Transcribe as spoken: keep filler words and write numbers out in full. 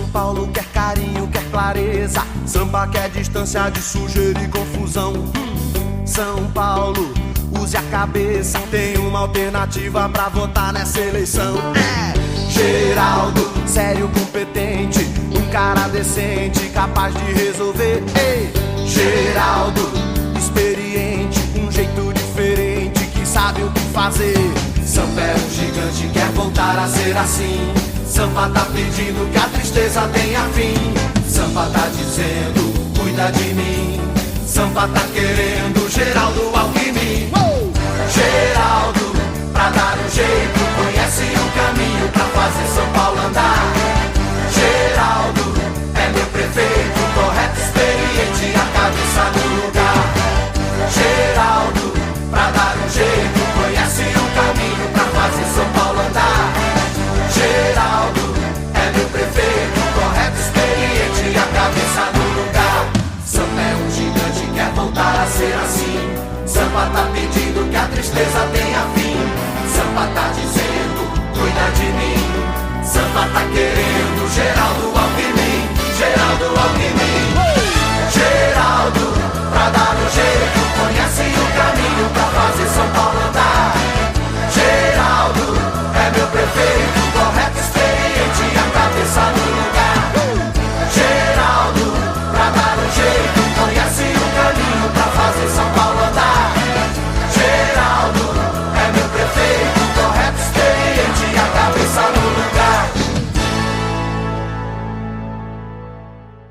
Paulo quer carinho, quer clareza. Sampa quer distância de sujeira e confusão. São Paulo, use a cabeça, tem uma alternativa pra votar nessa eleição. É Geraldo, sério, competente, um cara decente, capaz de resolver. Ei, Geraldo, experiente, um jeito diferente, que sabe o que fazer. Sampa é um gigante, quer voltar a ser assim. Sampa tá pedindo que a tristeza tenha fim. Sampa tá dizendo, cuida de mim. Sampa tá querendo Geraldo Alckmin. Geraldo, pra dar um jeito